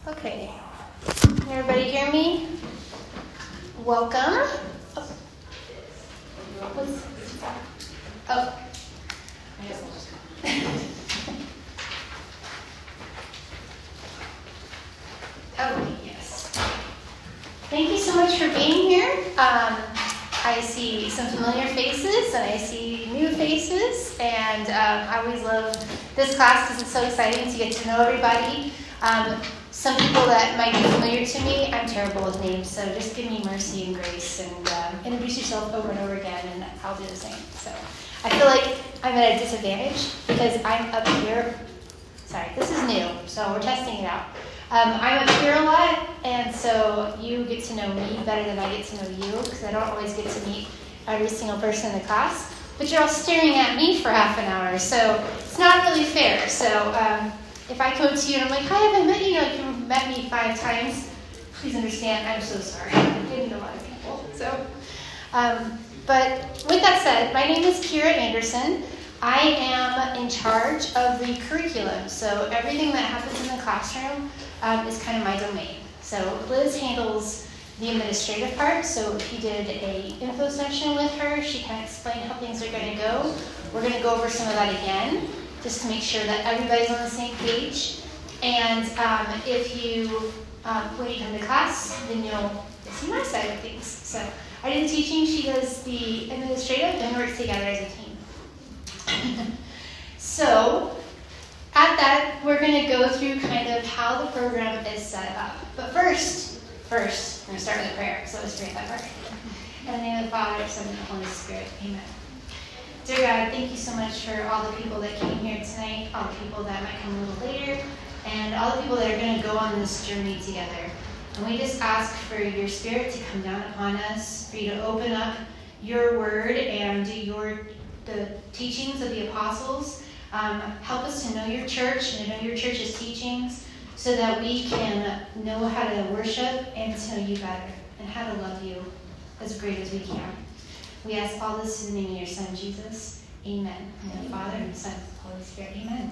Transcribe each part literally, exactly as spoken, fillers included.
Okay, can everybody hear me? Welcome. Oh. What's, oh. Oh, yes. Thank you so much for being here. Um, I see some familiar faces and I see new faces, and um, I always love this class because it's so exciting to get to know everybody. Um, some people that might be familiar to me, I'm terrible with names, so just give me mercy and grace and um, introduce yourself over and over again, and I'll do the same. So I feel like I'm at a disadvantage because I'm up here. Sorry, this is new, so we're testing it out. Um, I'm up here a lot, and so you get to know me better than I get to know you, because I don't always get to meet every single person in the class. But you're all staring at me for half an hour, so it's not really fair. So um, if I come to you and I'm like, hi, I haven't met you, like you've met me five times, please understand, I'm so sorry. I didn't know a lot of people. So, um, but with that said, my name is Kira Anderson. I am in charge of the curriculum, so everything that happens in the classroom um, is kind of my domain. So Liz handles the administrative part, so if you did a info session with her, she can explain how things are going to go. We're going to go over some of that again, just to make sure that everybody's on the same page. And um, if you, um, when you come to class, then you'll see my side of things. So I do the teaching, she does the administrative, and we work together as a team. So, at that, we're going to go through kind of how the program is set up. But first, first, we're going to start with a prayer, because I always forget that part. In the name of the Father, Son, and the Holy Spirit. Amen. Dear God, thank you so much for all the people that came here tonight, all the people that might come a little later, and all the people that are going to go on this journey together. And we just ask for your Spirit to come down upon us, for you to open up your word and your the teachings of the apostles. Um, help us to know your church and to know your church's teachings so that we can know how to worship and to know you better and how to love you as great as we can. We ask all this in the name of your Son, Jesus. Amen. In the name of the Father, and the Son, and the Holy Spirit. Amen.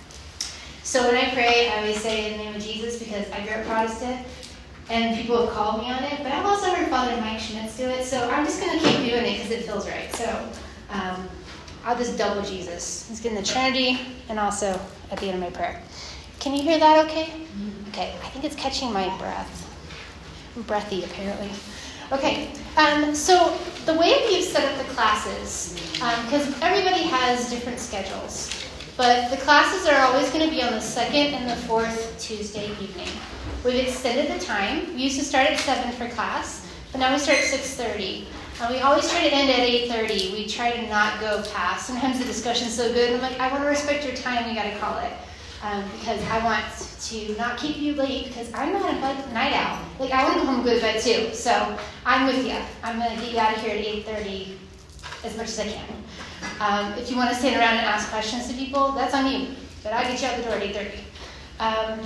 So when I pray, I always say in the name of Jesus because I grew up Protestant and people have called me on it, but I've also heard Father Mike Schmitz do it, so I'm just going to keep doing it because it feels right. So um, I'll just double Jesus. He's getting the Trinity and also at the end of my prayer. Can you hear that okay? Okay, I think it's catching my breath. I'm breathy, apparently. Okay, um, so the way we've set up the classes, because um, everybody has different schedules, but the classes are always going to be on the second and the fourth Tuesday evening. We've extended the time. We used to start at seven for class, but now we start at six thirty. And we always try to end at eight thirty. We try to not go past. Sometimes the discussion's so good, I'm like, I want to respect your time, you got to call it. Um, because I want to not keep you late, because I'm not a night owl. Like, I want to go home and go to bed too. So I'm with you. I'm going to get you out of here at eight thirty as much as I can. Um, if you want to stand around and ask questions to people, that's on you. But I'll get you out the door at eight thirty. Um,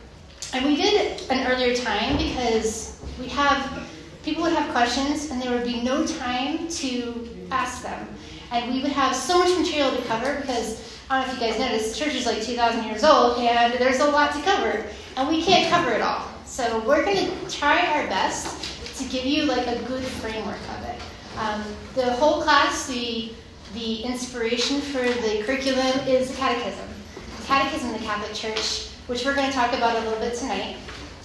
and we did an earlier time because we have... people would have questions, and there would be no time to ask them. And we would have so much material to cover because, I don't know if you guys noticed, the church is like two thousand years old, and there's a lot to cover, and we can't cover it all. So we're going to try our best to give you like a good framework of it. Um, the whole class, the, the inspiration for the curriculum is the catechism. The catechism of the Catholic Church, which we're going to talk about a little bit tonight,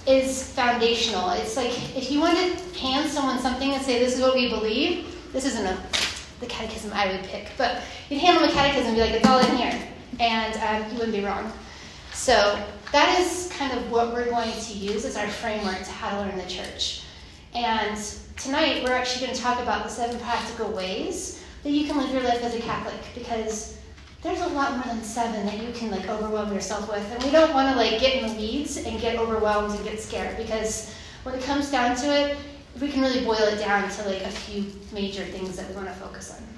is foundational. It's like if you want to hand someone something and say, this is what we believe, this isn't a, the catechism I would pick, but you'd hand them a catechism and be like, it's all in here, and um, you wouldn't be wrong. So that is kind of what we're going to use as our framework to how to learn the church. And tonight we're actually going to talk about the seven practical ways that you can live your life as a Catholic, because there's a lot more than seven that you can like overwhelm yourself with, and we don't want to like get in the weeds and get overwhelmed and get scared, because when it comes down to it, we can really boil it down to like a few major things that we want to focus on.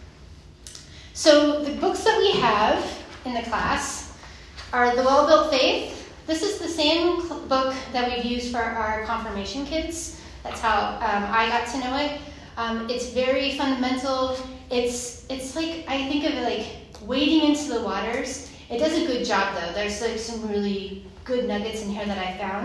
So the books that we have in the class are The Well-Built Faith. This is the same cl- book that we've used for our confirmation kids. That's how um, I got to know it. Um, it's very fundamental. It's it's like, I think of it like wading into the waters. It does a good job though. There's like some really good nuggets in here that I found.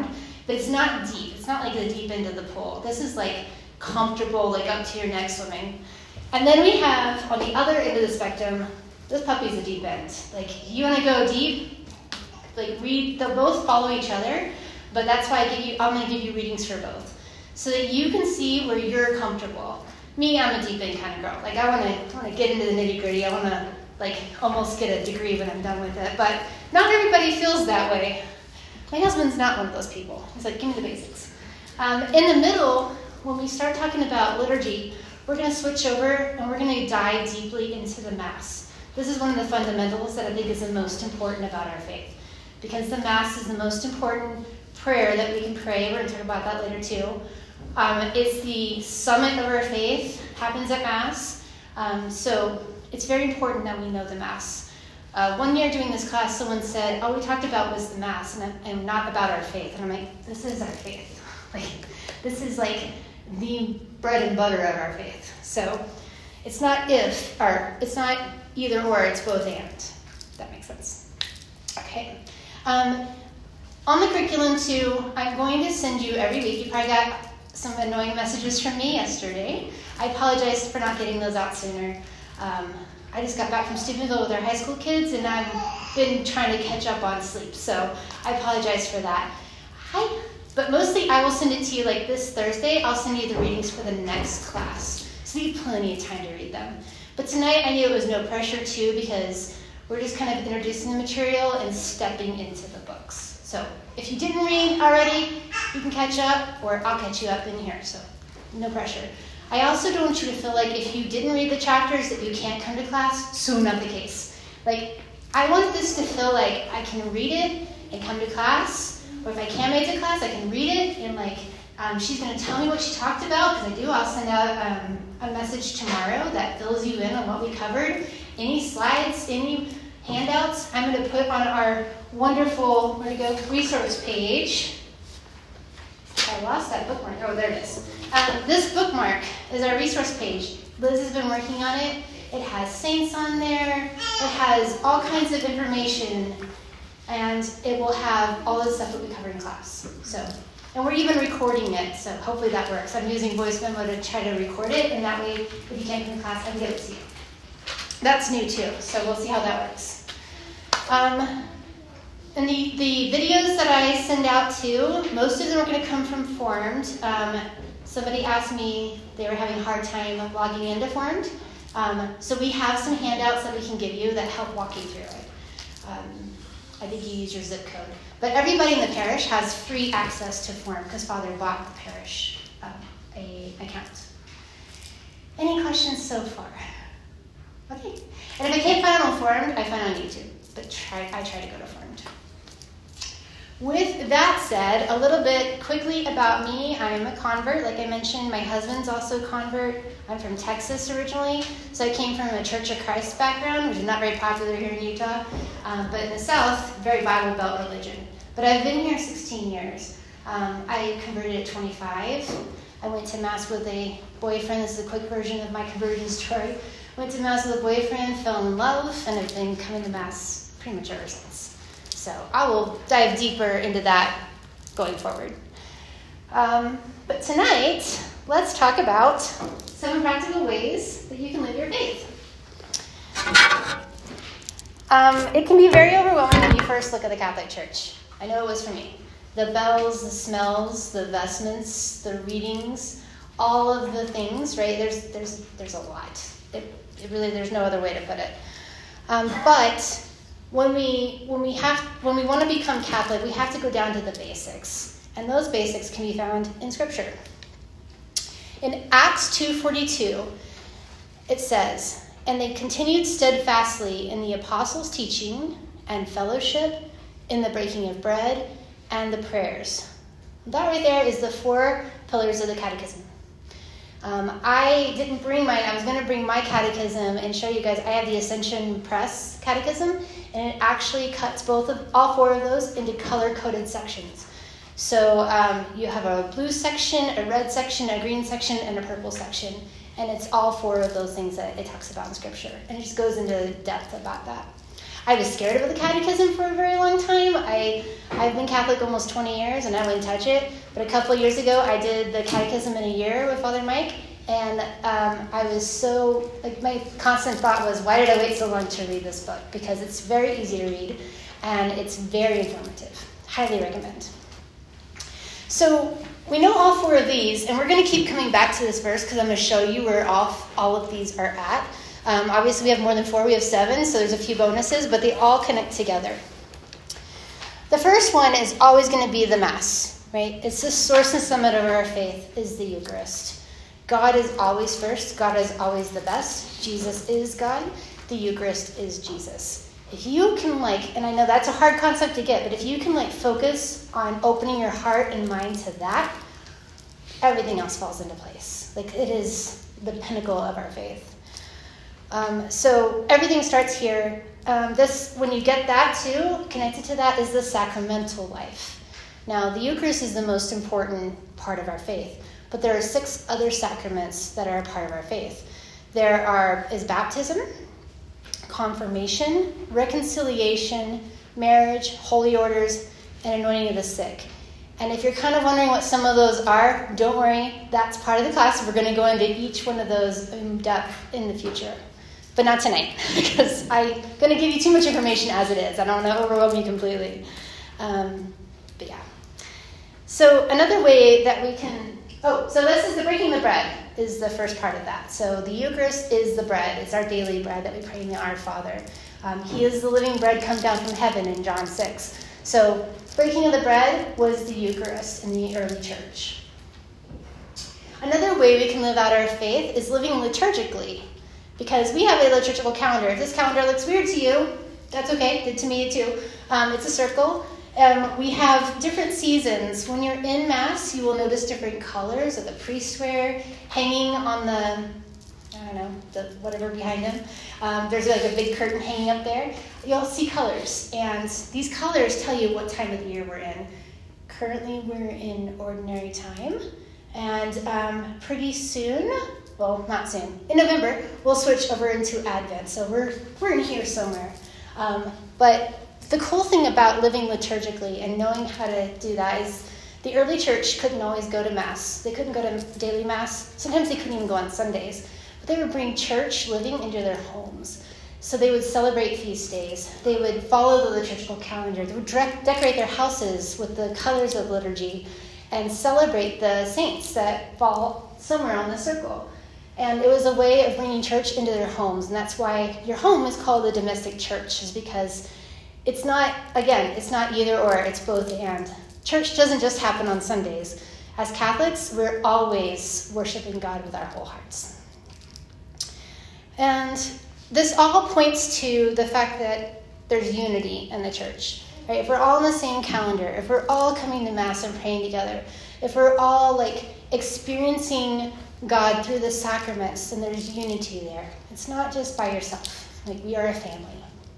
But it's not deep. It's not like the deep end of the pool. This is like comfortable, like up to your neck swimming. And then we have, on the other end of the spectrum, this puppy's a deep end. Like, you want to go deep, like read, they'll both follow each other, but that's why I give you, I'm going to give you readings for both, so that you can see where you're comfortable. Me, I'm a deep end kind of girl. Like, I want to want to get into the nitty gritty. I want to, like, almost get a degree when I'm done with it. But not everybody feels that way. My husband's not one of those people. He's like, give me the basics. Um, in the middle, when we start talking about liturgy, we're going to switch over and we're going to dive deeply into the Mass. This is one of the fundamentals that I think is the most important about our faith, because the Mass is the most important prayer that we can pray. We're going to talk about that later too. Um, it's the summit of our faith, happens at Mass. Um, so it's very important that we know the Mass. Uh, one year doing this class, someone said, all we talked about was the Mass and, and not about our faith. And I'm like, this is our faith. Like, this is like the bread and butter of our faith. So it's not if, or it's not either or, it's both and. If that makes sense. Okay. Um, on the curriculum too, I'm going to send you every week. You probably got some annoying messages from me yesterday. I apologize for not getting those out sooner. Um, I just got back from Stephenville with our high school kids, and I've been trying to catch up on sleep, so I apologize for that. Hi. But mostly I will send it to you like this Thursday. I'll send you the readings for the next class, so you have plenty of time to read them. But tonight I knew it was no pressure too, because we're just kind of introducing the material and stepping into the books. So if you didn't read already, you can catch up, or I'll catch you up in here, so no pressure. I also don't want you to feel like if you didn't read the chapters that you can't come to class. So not the case. Like, I want this to feel like I can read it and come to class, or if I can't make it to class, I can read it and like, um, she's going to tell me what she talked about, because I do. I'll send out um, a message tomorrow that fills you in on what we covered. Any slides, any handouts, I'm going to put on our wonderful, where to go, resource page. I lost that bookmark. Oh, there it is. Um, this bookmark is our resource page. Liz has been working on it. It has saints on there. It has all kinds of information, and it will have all the stuff that we cover in class. So, and we're even recording it, so hopefully that works. I'm using Voice Memo to try to record it, and that way, if you can't come to class, I can get it to you. That's new too, so we'll see how that works. Um, and the, the videos that I send out too, most of them are going to come from Formed. Um, somebody asked me they were having a hard time logging into Formed. Um, so we have some handouts that we can give you that help walk you through it. Um, I think you use your zip code. But everybody in the parish has free access to Formed because Father bought the parish um, a account. Any questions so far? Okay. And if I can't find it on Formed, I find it on YouTube. But try, I try to go to Formed. With that said, a little bit quickly about me. I'm a convert. Like I mentioned, my husband's also a convert. I'm from Texas originally, so I came from a Church of Christ background, which is not very popular here in Utah, um, but in the South, very Bible Belt religion. But I've been here sixteen years. Um, I converted at twenty-five. I went to Mass with a boyfriend. This is a quick version of my conversion story. Went to Mass with a boyfriend, fell in love, and have been coming to Mass pretty much ever since. So I will dive deeper into that going forward. Um, but tonight, let's talk about seven practical ways that you can live your faith. Um, it can be very overwhelming when you first look at the Catholic Church. I know it was for me. The bells, the smells, the vestments, the readings, all of the things, right? There's there's there's a lot. It, it really, there's no other way to put it. Um, but when we when we have when we want to become Catholic, we have to go down to the basics, and those basics can be found in Scripture. In Acts two forty-two, it says, "And they continued steadfastly in the apostles' teaching and fellowship, in the breaking of bread and the prayers." That right there is the four pillars of the Catechism. Um, I didn't bring mine. I was going to bring my catechism and show you guys. I have the Ascension Press Catechism, and it actually cuts both of all four of those into color-coded sections. So um, you have a blue section, a red section, a green section, and a purple section, and it's all four of those things that it talks about in Scripture, and it just goes into depth about that. I was scared of the catechism for a very long time. I, I've been Catholic almost twenty years, and I wouldn't touch it. But a couple of years ago, I did the catechism in a year with Father Mike, and um, I was so, like, my constant thought was, why did I wait so long to read this book? Because it's very easy to read, and it's very informative. Highly recommend. So we know all four of these, and we're going to keep coming back to this verse because I'm going to show you where all, all of these are at. Um, obviously, we have more than four. We have seven, so there's a few bonuses, but they all connect together. The first one is always going to be the Mass, right? It's the source and summit of our faith is the Eucharist. God is always first. God is always the best. Jesus is God. The Eucharist is Jesus. If you can, like, and I know that's a hard concept to get, but if you can, like, focus on opening your heart and mind to that, everything else falls into place. Like, it is the pinnacle of our faith. Um, so everything starts here. Um, this, when you get that too, connected to that is the sacramental life. Now, the Eucharist is the most important part of our faith, but there are six other sacraments that are a part of our faith. There are is baptism, confirmation, reconciliation, marriage, holy orders, and anointing of the sick. And if you're kind of wondering what some of those are, don't worry, that's part of the class. We're going to go into each one of those in depth in the future. But not tonight, because I'm going to give you too much information as it is. I don't want to overwhelm you completely. Um, but yeah. So another way that we can... Oh, so this is the breaking the bread is the first part of that. So the Eucharist is the bread. It's our daily bread that we pray in the Our Father. Um, he is the living bread come down from heaven in John six. So breaking of the bread was the Eucharist in the early church. Another way we can live out our faith is living liturgically, because we have a liturgical calendar. If this calendar looks weird to you, that's okay. Did to me too. Um, it's a circle. Um, we have different seasons. When you're in Mass, you will notice different colors that the priests wear hanging on the, I don't know, the whatever behind him. Um, there's like a big curtain hanging up there. You'll see colors, and these colors tell you what time of the year we're in. Currently, we're in ordinary time, and um, pretty soon, well, not soon, in November, we'll switch over into Advent. So we're we're in here somewhere. Um, but the cool thing about living liturgically and knowing how to do that is the early church couldn't always go to Mass. They couldn't go to daily Mass. Sometimes they couldn't even go on Sundays. But they would bring church living into their homes. So they would celebrate feast days. They would follow the liturgical calendar. They would direct, decorate their houses with the colors of liturgy and celebrate the saints that fall somewhere on the circle. And it was a way of bringing church into their homes. And that's why your home is called the domestic church, is because it's not, again, it's not either or, it's both and. Church doesn't just happen on Sundays. As Catholics, we're always worshiping God with our whole hearts. And this all points to the fact that there's unity in the church. Right? If we're all on the same calendar, if we're all coming to Mass and praying together, if we're all like experiencing God through the sacraments, then there's unity there. It's not just by yourself. Like, we are a family.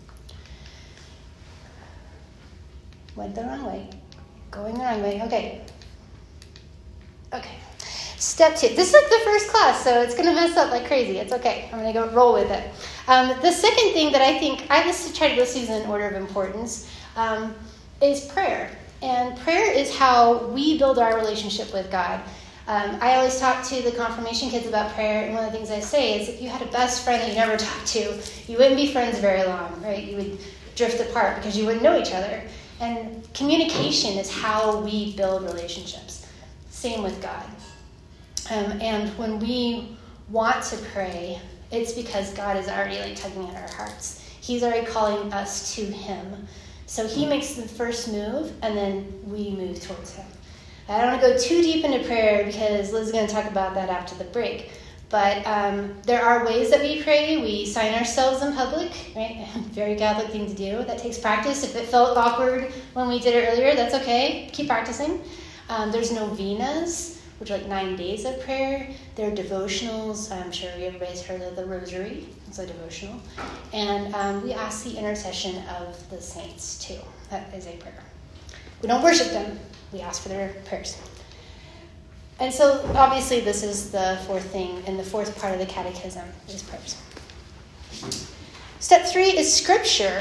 Went the wrong way. Going the wrong way. Okay. Okay. Step two. This is like the first class, so it's going to mess up like crazy. It's okay. I'm going to go roll with it. Um, the second thing that I think, I just try to list these in order of importance, um, is prayer. And prayer is how we build our relationship with God. Um, I always talk to the confirmation kids about prayer, and one of the things I say is if you had a best friend that you never talked to, you wouldn't be friends very long, right? You would drift apart because you wouldn't know each other. And communication is how we build relationships. Same with God. Um, and when we want to pray, it's because God is already like tugging at our hearts. He's already calling us to him. So he makes the first move, and then we move towards him. I don't want to go too deep into prayer because Liz is going to talk about that after the break. But um, there are ways that we pray. We sign ourselves in public, right? Very Catholic thing to do. That takes practice. If it felt awkward when we did it earlier, that's okay. Keep practicing. Um, there's novenas, which are like nine days of prayer. There are devotionals. I'm sure everybody's heard of the Rosary. It's a devotional. And um, we ask the intercession of the saints, too. That is a prayer. We don't worship them. We ask for their prayers. And so, obviously, this is the fourth thing, and the fourth part of the catechism is prayers. Step three is Scripture.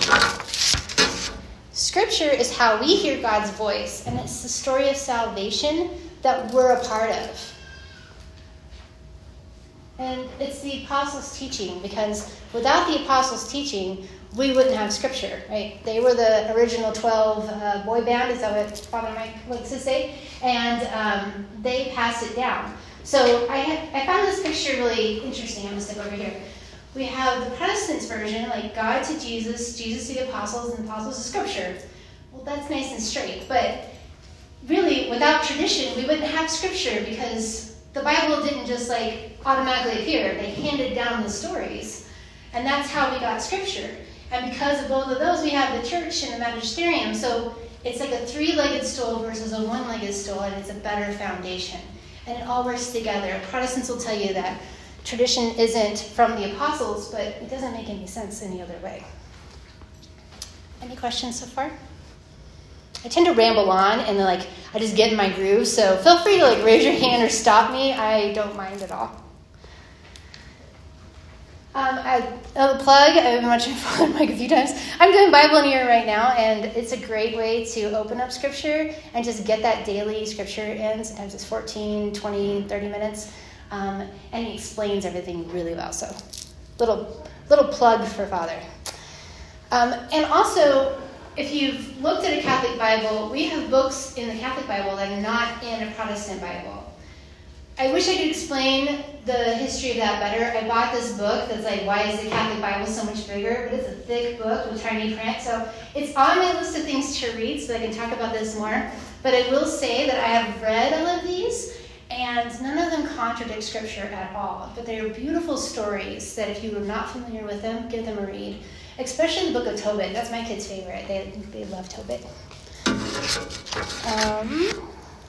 Scripture is how we hear God's voice, and it's the story of salvation that we're a part of. And it's the apostles' teaching, because without the apostles' teaching, we wouldn't have Scripture, right? They were the original twelve uh, boy band, is that what Father Mike likes to say? And um, they passed it down. So I, had, I found this picture really interesting. I'm going to step over here. We have the Protestants version, like God to Jesus, Jesus to the apostles, and the apostles to Scripture. Well, that's nice and straight, but really, without tradition, we wouldn't have Scripture, because the Bible didn't just like automatically appear. They handed down the stories, and that's how we got Scripture. And because of both of those, we have the church and the magisterium. So it's like a three-legged stool versus a one-legged stool, and it's a better foundation. And it all works together. Protestants will tell you that tradition isn't from the apostles, but it doesn't make any sense any other way. Any questions so far? I tend to ramble on, and like I just get in my groove. So feel free to like raise your hand or stop me. I don't mind at all. Um, I, a plug, I've mentioned Father Mike a few times. I'm doing Bible in a Year right now, and it's a great way to open up Scripture and just get that daily Scripture in. Sometimes it's fourteen, twenty, thirty minutes, um, and he explains everything really well. So little little plug for Father. Um, and also, if you've looked at a Catholic Bible, we have books in the Catholic Bible that are not in a Protestant Bible. I wish I could explain the history of that better. I bought this book that's like, why is the Catholic Bible so much bigger? But it's a thick book with tiny print. So it's on my list of things to read, so I can talk about this more. But I will say that I have read all of these, and none of them contradict Scripture at all. But they are beautiful stories that if you were not familiar with them, give them a read. Especially the Book of Tobit. That's my kids' favorite. They they love Tobit. Um,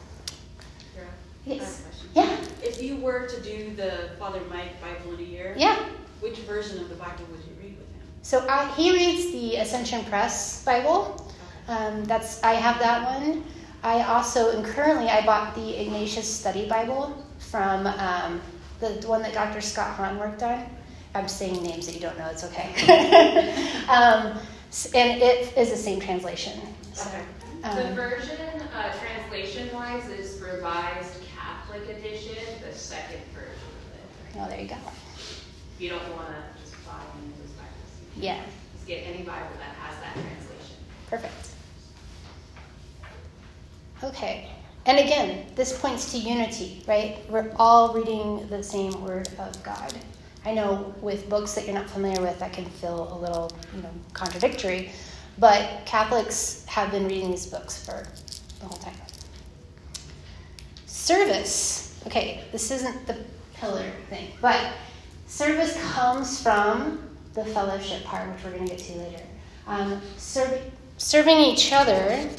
yes. Yeah. If you were to do the Father Mike Bible in a Year, yeah. which version of the Bible would you read with him? So uh, he reads the Ascension Press Bible. Um, that's I have that one. I also, and currently, I bought the Ignatius Study Bible from um, the, the one that Doctor Scott Hahn worked on. I'm saying names that you don't know. It's okay. um, and it is the same translation. So, okay. Um, the version, uh, translation-wise, is Revised Catholic Edition, the second version of it. Oh, there you go. If you don't want to just buy any of those Bibles, you Yeah. just get any Bible that has that translation. Perfect. Okay. And again, this points to unity, right? We're all reading the same Word of God. I know with books that you're not familiar with, that can feel a little, you know, contradictory, but Catholics have been reading these books for the whole time. Service. Okay, this isn't the pillar thing, but service comes from the fellowship part, which we're going to get to later. Um, serv- serving each other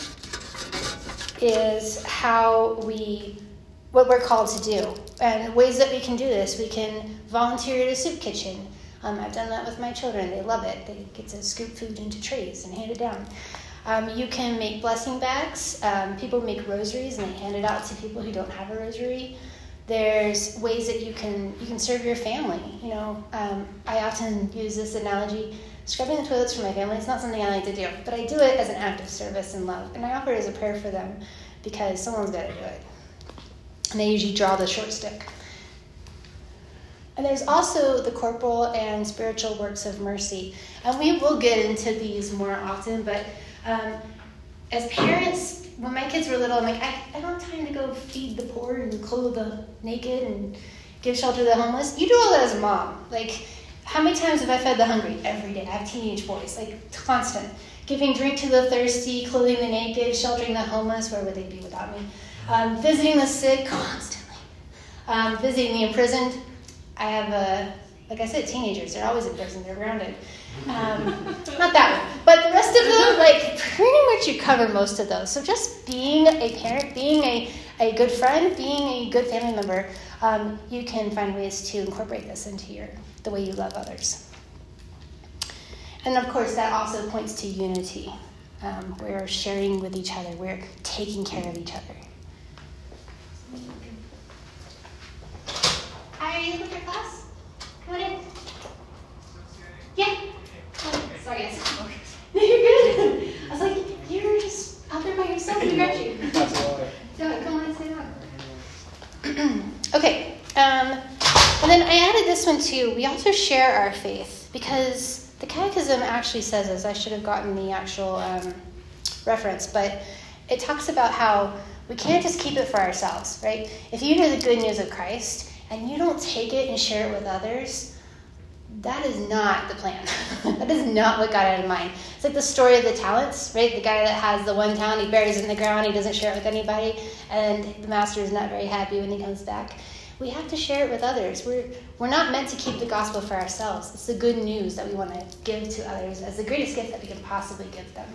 is how we, what we're called to do. And ways that we can do this, we can volunteer at a soup kitchen. Um, I've done that with my children. They love it. They get to scoop food into trays and hand it down. Um, you can make blessing bags. Um, people make rosaries and they hand it out to people who don't have a rosary. There's ways that you can you can serve your family. You know, um, I often use this analogy. Scrubbing the toilets for my family, it's not something I like to do, but I do it as an act of service and love. And I offer it as a prayer for them because someone's got to do it. And they usually draw the short stick. And there's also the corporal and spiritual works of mercy. And we will get into these more often, but um, as parents, when my kids were little, I'm like, I, I don't have time to go feed the poor and clothe the naked and give shelter to the homeless. You do all that as a mom. Like, how many times have I fed the hungry? Every day. I have teenage boys, like constant. Giving drink to the thirsty, clothing the naked, sheltering the homeless. Where would they be without me? Um, visiting the sick constantly. Um, visiting the imprisoned. I have, a, like I said, teenagers. They're always in prison. They're grounded. Um, not that one. But the rest of them, like, pretty much you cover most of those. So just being a parent, being a, a good friend, being a good family member, um, you can find ways to incorporate this into your the way you love others. And of course, that also points to unity. Um, we're sharing with each other. We're taking care of each other. Hi, are you looking for class? Come on in. Yeah. this one too, we also share our faith because the Catechism actually says this. I should have gotten the actual um, reference, but it talks about how we can't just keep it for ourselves, right? If you know the good news of Christ and you don't take it and share it with others, that is not the plan. That is not what God had in mind. It's like the story of the talents, right? The guy that has the one talent, he buries it in the ground, he doesn't share it with anybody, and the master is not very happy when he comes back. We have to share it with others. We're we're not meant to keep the gospel for ourselves. It's the good news that we want to give to others as the greatest gift that we can possibly give them.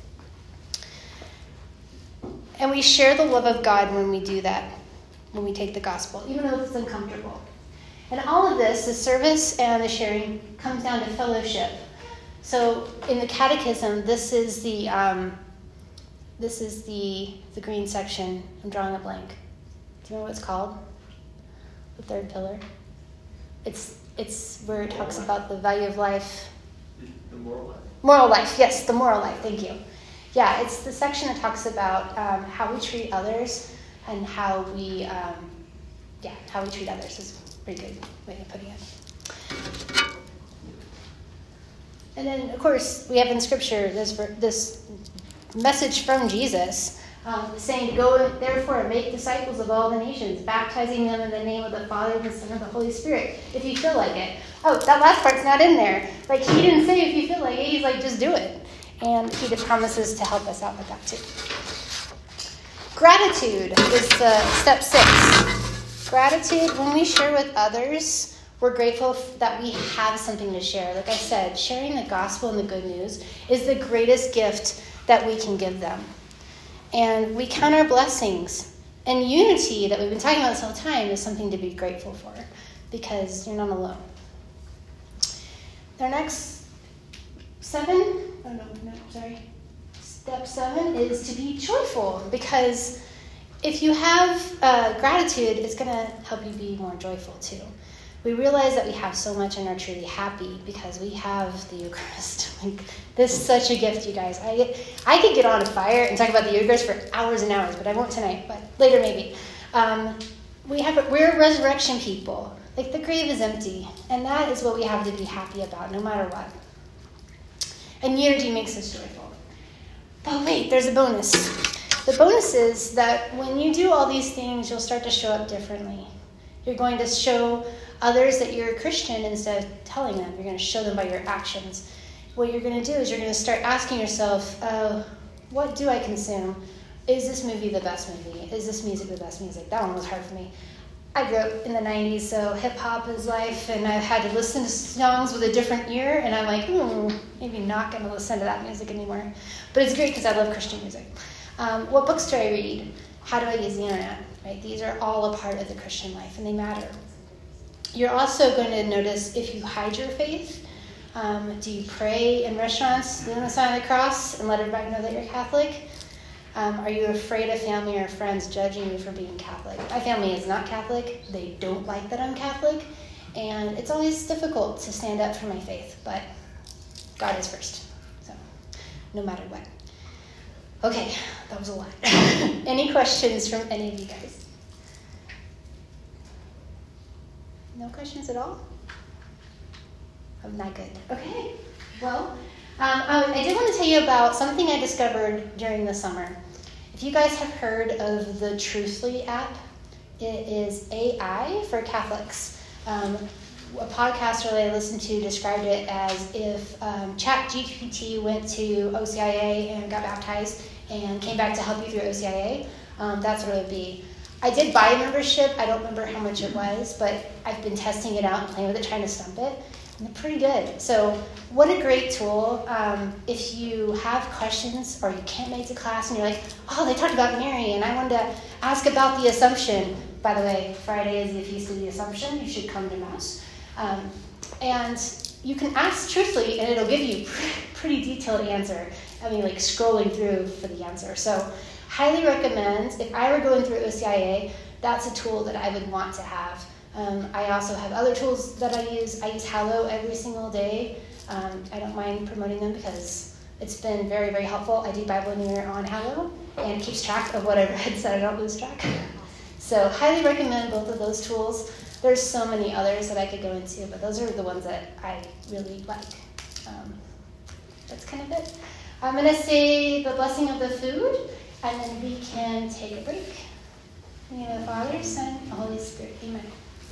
And we share the love of God when we do that, when we take the gospel, even though it's uncomfortable. And all of this, the service and the sharing, comes down to fellowship. So in the Catechism, this is the um, this is the the green section. I'm drawing a blank. Do you know what it's called? The third pillar. It's it's where it talks about the value of life. The moral life. Moral life, yes, the moral life. Thank you. Yeah, it's the section that talks about um, how we treat others and how we, um, yeah, how we treat others is a pretty good way of putting it. And then, of course, we have in Scripture this this message from Jesus. Um, saying to go, therefore, make disciples of all the nations, baptizing them in the name of the Father, the Son, and the Holy Spirit, if you feel like it. Oh, that last part's not in there. Like, he didn't say if you feel like it. He's like, just do it. And he promises to help us out with that, too. Gratitude is uh, step six. Gratitude, when we share with others, we're grateful that we have something to share. Like I said, sharing the gospel and the good news is the greatest gift that we can give them. And we count our blessings. And unity that we've been talking about this whole time is something to be grateful for because you're not alone. Our next seven, oh no, no, sorry. Step seven is to be joyful because if you have uh, gratitude, it's going to help you be more joyful too. We realize that we have so much and are truly happy because we have the Eucharist. Like, this is such a gift, you guys. I I could get on fire and talk about the Eucharist for hours and hours, but I won't tonight, but later maybe. Um, we have we're resurrection people. Like, the grave is empty, and that is what we have to be happy about, no matter what. And unity makes us joyful. But wait, there's a bonus. The bonus is that when you do all these things, you'll start to show up differently. You're going to show others that you're a Christian instead of telling them. You're going to show them by your actions. What you're going to do is you're going to start asking yourself, uh, what do I consume? Is this movie the best movie? Is this music the best music? That one was hard for me. I grew up in the nineties, so hip-hop is life, and I've had to listen to songs with a different ear, and I'm like, hmm, maybe not going to listen to that music anymore. But it's great because I love Christian music. Um, what books do I read? How do I use the internet? Right? These are all a part of the Christian life, and they matter. You're also going to notice if you hide your faith. Um, do you pray in restaurants, lean on the sign of the cross, and let everybody know that you're Catholic? Um, are you afraid of family or friends judging you for being Catholic? My family is not Catholic. They don't like that I'm Catholic. And it's always difficult to stand up for my faith, but God is first. So, no matter what. Okay, that was a lot. Any questions from any of you guys? No questions at all? I'm not good. Okay, well, um, I did want to tell you about something I discovered during the summer. If you guys have heard of the Truthly app, it is A I for Catholics. Um, a podcaster that I listened to described it as if um, ChatGPT went to O C I A and got baptized and came back to help you through O C I A. Um, that's what it would be. I did buy a membership. I don't remember how much it was, but I've been testing it out and playing with it, trying to stump it. And they're pretty good. So what a great tool. Um, if you have questions or you can't make it to class and you're like, oh, they talked about Mary and I wanted to ask about the Assumption. By the way, Friday is the Feast of the Assumption. You should come to Mass. Um, and you can ask truthfully and it'll give you a pretty detailed answer. I mean, like scrolling through for the answer. So highly recommend. If I were going through O C I A, that's a tool that I would want to have. Um, I also have other tools that I use. I use Hallow every single day. Um, I don't mind promoting them because it's been very, very helpful. I do Bible in a Year on Hallow, and it keeps track of what I've read so I don't lose track. So highly recommend both of those tools. There's so many others that I could go into, but those are the ones that I really like. Um, that's kind of it. I'm going to say the blessing of the food, and then we can take a break. In the name of the Father, Son, and Holy Spirit. Amen.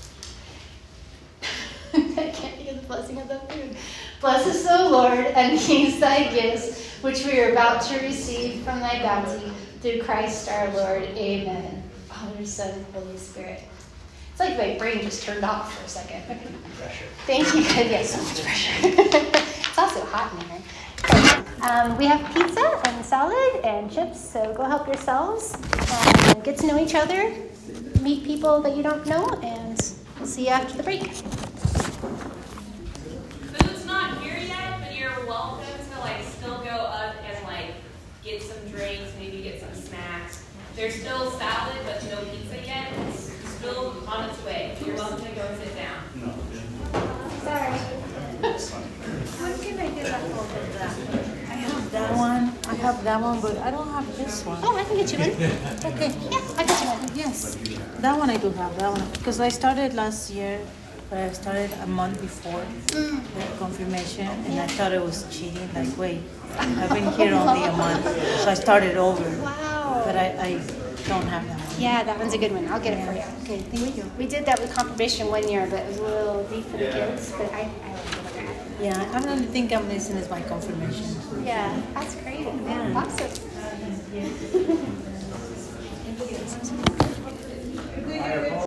I can't think of the blessing of the food. Bless us, O Lord, and these thy gifts, which we are about to receive from thy bounty, through Christ our Lord. Amen. Father, Son, Holy Spirit. It's like my brain just turned off for a second. Pressure. Thank you, God. Yeah, so much pressure. It's also hot in here. Um, we have pizza and salad and chips, so go help yourselves and get to know each other, meet people that you don't know, and we'll see you after the break. Food's not here yet, but you're welcome to like still go up and like get some drinks, maybe get some snacks. There's still salad, but no pizza yet. It's still on its way. You're welcome to go and sit down. No. Sorry. When can I get a hold of that? I have that one. I have that one, but I don't have this one. Oh, I can get you one. Okay. Yeah, I got you one. Yes. That one I do have. That one because I started last year, but I started a month before Mm. the confirmation, and I thought it was cheating. Like, wait, I've been here only a month, so I started over. Wow. But I, I don't have that one. Yeah, that one's a good one. I'll get it for you. Okay, thank you. We did that with confirmation one year, but it was a little deep for the kids. But I, I like to look at it. Yeah, I don't think I'm missing is my confirmation. Yeah, that's great. Yeah. Awesome.